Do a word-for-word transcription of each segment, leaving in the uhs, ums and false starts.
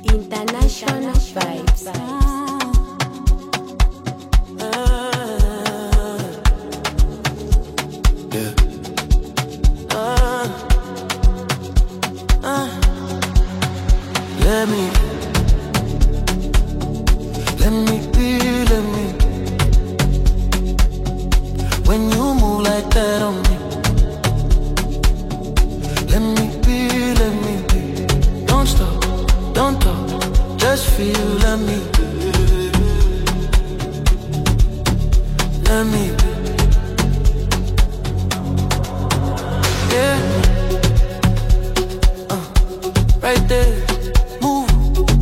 International vibes. Yeah. Uh, uh, let me, let me be, let me. When you move like that on me, let me be, let me be. Don't stop, don't talk, just feel, let me be. Let me be. Yeah, uh, right there, move.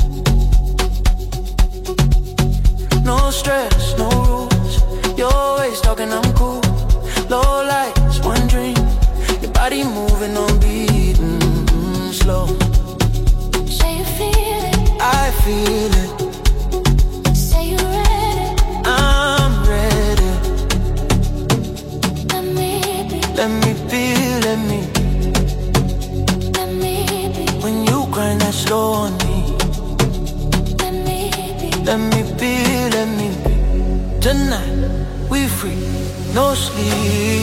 No stress, no rules. You're always talking, I'm cool. Low lights, one dream. Your body moving on beat, mm-hmm, slow. Say you feel it, I feel it. say you ready. I'm ready. Let me be, Let me be, let me be. let me be, When you grind that slow on me, let me be. let me be, let me be. Tonight, we free, no sleep.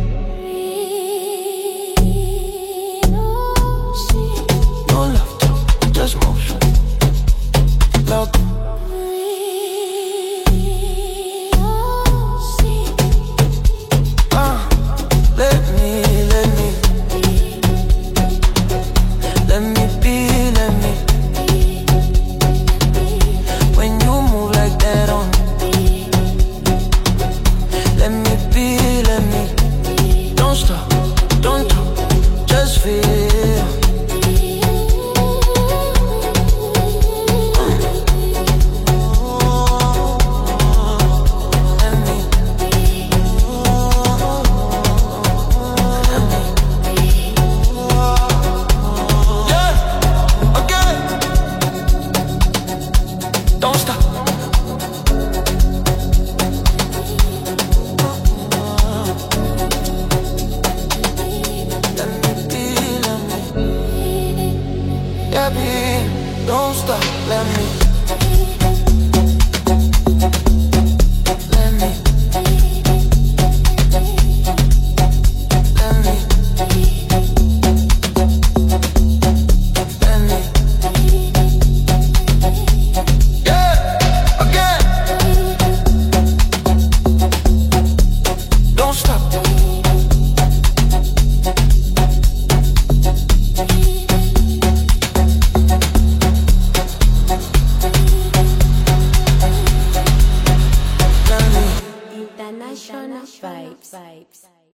No love talk, just motion. Love. Uh, let me, let me, let me be, let me. When you move like that on me, let me be, let me. Don't stop, don't talk, just feel. Let me, yeah, again. Don't stop. Let me be, let me. Yeah, be, don't stop. Let me, let me, let me, let me. Yeah, again. Don't stop. Let me. International vibes.